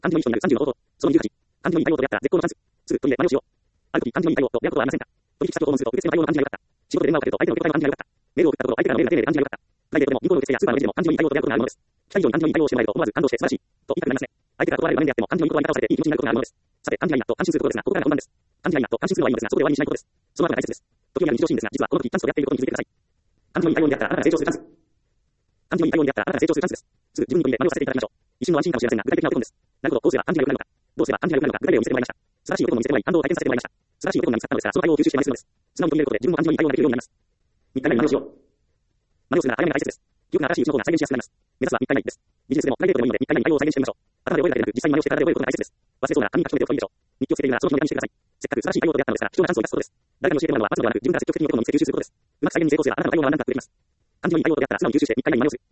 漢字の意思という30の方法。その28。漢字の意対応と出会った絶好のチャンス。2、トイレ、真似をしよう。ある時、漢字の意対応と出会うことはありませんか？取引先と訪問すると、別の対応の漢字が良かった。仕事で電話をかけると、相手の受け答えの漢字が良かった。メールを送ったところ、相手からのメールが丁寧で漢字が良かった。プライベートでも、銀行の受付やスーパーのレジでも漢字の意対応と出会うことがあるものです。期待以上に漢字の意対応をしてもらえると、思わず感動して素晴らしい。と言いたくなりますね。相手から断られる場面であっても、漢字の意と割り倒されていい気持ちになることがあるものです。さて、漢字がいいなと安心することですが、ここからが本番です。漢字がいいなと安心するのはいいのですが、そこで終わりにしないことです。その後が大切です。時にある日常シーンですが、実はこの時、チャンスとやっていることに気づいてください。漢字の意対応に出会ったら、あなたが成長するチャンス。漢字の意対応に出会ったら、あなたが成長するチャンスです。すぐ自分の意で真似をさせていただきましょう。一瞬の安心かもしれませんが、具体的なお手本です。なるほど、こうすれば漢字が良くなるのか。どうすれば漢字が良くなるのか、具体例を見せてもらいました。素晴らしいお手本を見せてもらい、感動を体験させてもらいました。素晴らしいお手本が見つかったのですが、その対応を吸収して真似するのです。素直に取り入れることで、自分も漢字の意対応ができるようになります。日体内に真似をしよう。真似をするのは早めが大切です。記憶が新しいうちの方が再現しやすくなります。目指すは日体内です。ビジネスでもプライベートでもいいので、日体内に対応を再現してみましょう。頭で覚えるだけでなく、実際に真似をして体で覚えることが大切です。忘れそうなら紙に書き留めておくといいでしょう。日記をつけているなら、その日のネタにしてください。せっかく素晴らしい対応と出会ったのですから、貴重なチャンスを生かすことです。誰かに教えてもらうのは待つのではなく、自分から積極的にお手本を見つけ吸収することです。うまく再現に成功すれば、あなたの対応は何らかとできます。漢字の意対応と出会ったら、素直に吸収して日体内に真似をする。